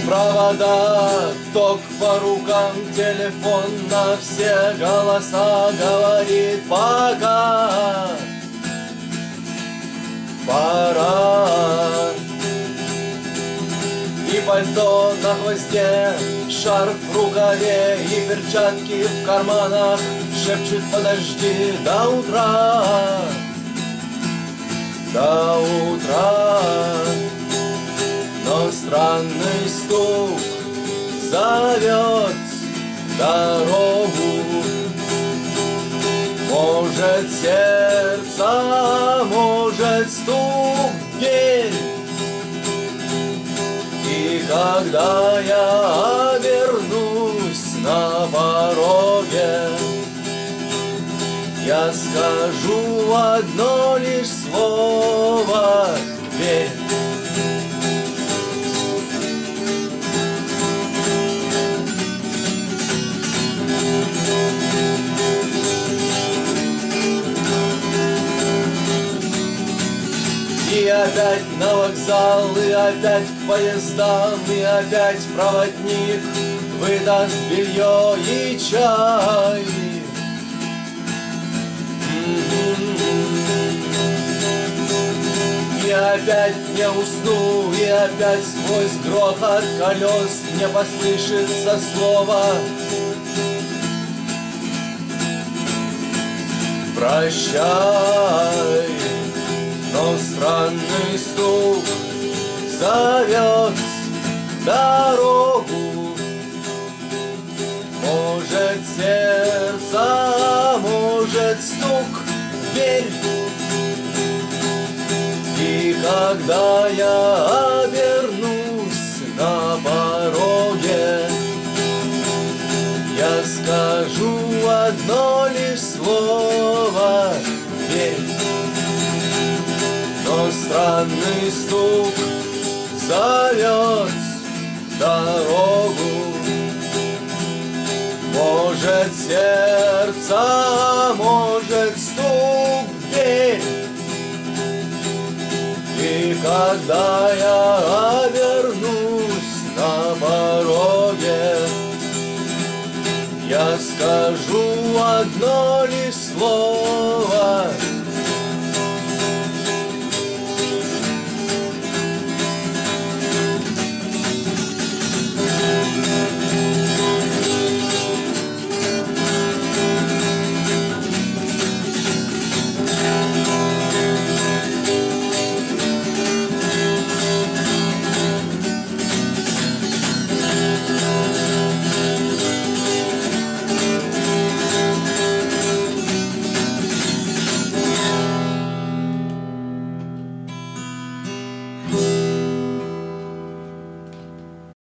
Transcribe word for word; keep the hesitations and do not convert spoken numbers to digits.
провода, ток по рукам, телефон на все голоса говорит пока. Пора. И пальто на хвосте, шарф в рукаве и перчатки в карманах шепчут: подожди до утра, до утра. Но странный стук зовет дорогу. Может, сердце, может, стук в дверь. И когда я обернусь на пороге, я скажу одно лишь слово: верь. И опять на вокзал, и опять к поездам, и опять проводник выдаст белье и чай. И опять не усну, и опять сквозь грохот колес мне послышится слово: прощай. Но странный стук зовет дорогу. Может, сердце, может, стук в дверь. И когда я обернусь на пороге, я скажу одно лишь слово: верь. Но странный стук зовет дорогу. Может, сердце, может, стук в дверь. И когда я обернусь на пороге, я скажу одно лишь слово: